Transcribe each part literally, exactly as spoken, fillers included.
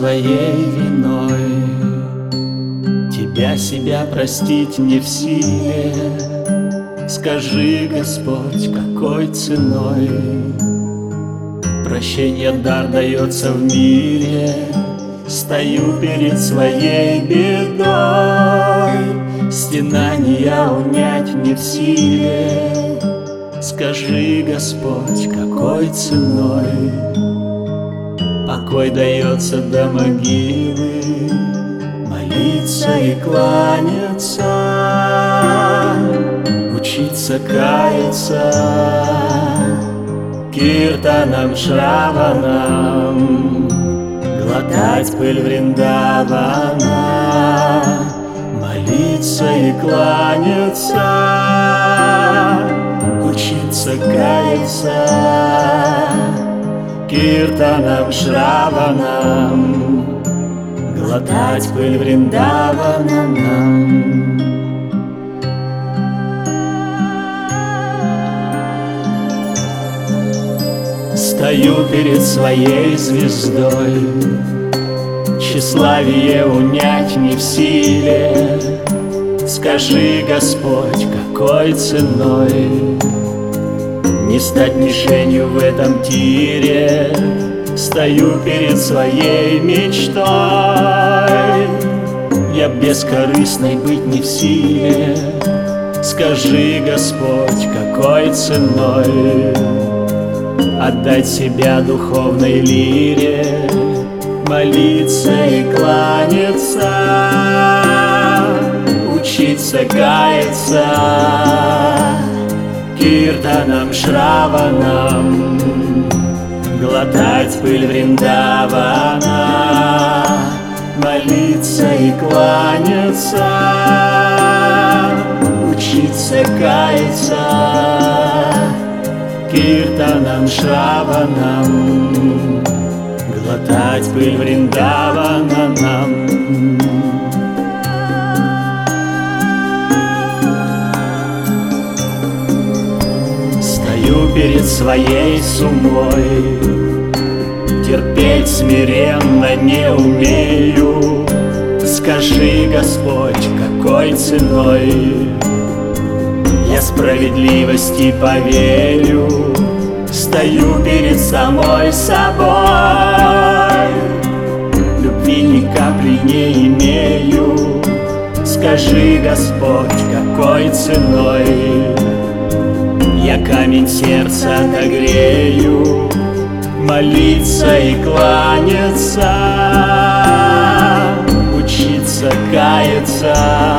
своей виной, тебя себя простить не в силе. Скажи, Господь, какой ценой прощение дар дается в мире? Стою перед своей бедой, стенания унять не в силе. Скажи, Господь, какой ценой покой дается до могилы? Молиться и кланяться, учиться каяться, киртанам шраванам, глотать пыль Вриндавана. Молиться и кланяться, учиться каяться, киртанам шраванам, глотать пыль Вриндавана нам. Стою перед своей звездой, тщеславие унять не в силе. Скажи, Господь, какой ценой не стать мишенью в этом тире? Стою перед своей мечтой, я бескорыстной быть не в силе. Скажи, Господь, какой ценой отдать себя духовной лире? Молиться и кланяться, учиться каяться, киртанам шраванам, глотать пыль Вриндавана. Молиться и кланяться, учиться каяться, киртанам шраванам, глотать пыль Вриндавана нам. Стою перед своей сумой, терпеть смиренно не умею. Скажи, Господь, какой ценой я справедливости поверю? Стою перед самой собой, любви ни капли не имею. Скажи, Господь, какой ценой я камень сердца отогрею? Молиться и кланяться, учиться каяться,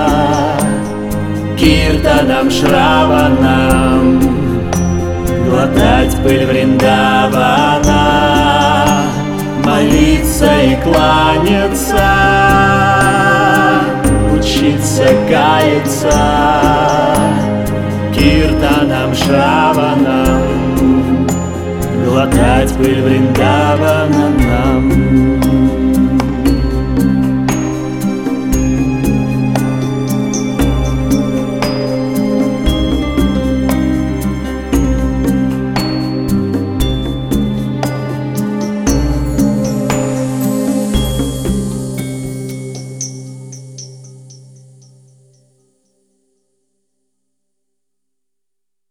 киртанам шраванам, глотать пыль Вриндавана. Молиться и кланяться, учиться каяться, киртанам шраванам, глотать пыль Вриндавана нам.